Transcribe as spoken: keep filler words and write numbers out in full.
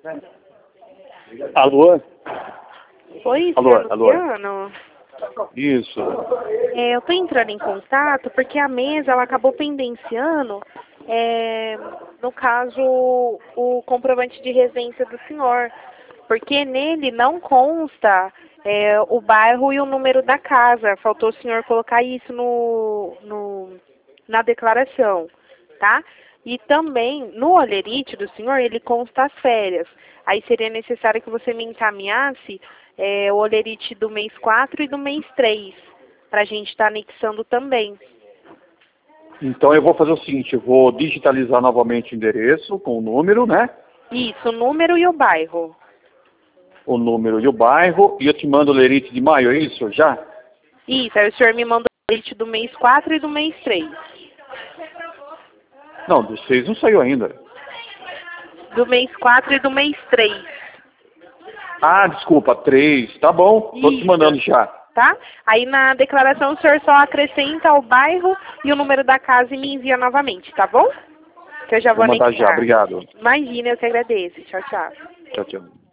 Alô? Oi, Alô, senhor alô. Luciano. Isso. É, eu estou entrando em contato porque a mesa ela acabou pendenciando, é, no caso, o comprovante de residência do senhor. Porque nele não consta é, o bairro e o número da casa. Faltou o senhor colocar isso no, no, na declaração, tá? E também, no olerite do senhor, ele consta as férias. Aí seria necessário que você me encaminhasse é, o olerite do mês quatro e do mês três, para a gente estar anexando também. Então eu vou fazer o seguinte, eu vou digitalizar novamente o endereço com o número, né? Isso, o número e o bairro. O número e o bairro, e eu te mando o lerite de maio, é isso? Já? Isso, aí o senhor me manda o olerite do mês quatro e do mês três. Não, dos seis não saiu ainda. Do mês quatro e do mês três. Ah, desculpa, três. Tá bom, tô te Isso. mandando já. Tá? Aí na declaração o senhor só acrescenta o bairro e o número da casa e me envia novamente, tá bom? Que eu já vou Vou mandar já, anexar. obrigado. Imagina, eu que agradeço. Tchau, tchau. Tchau, tchau.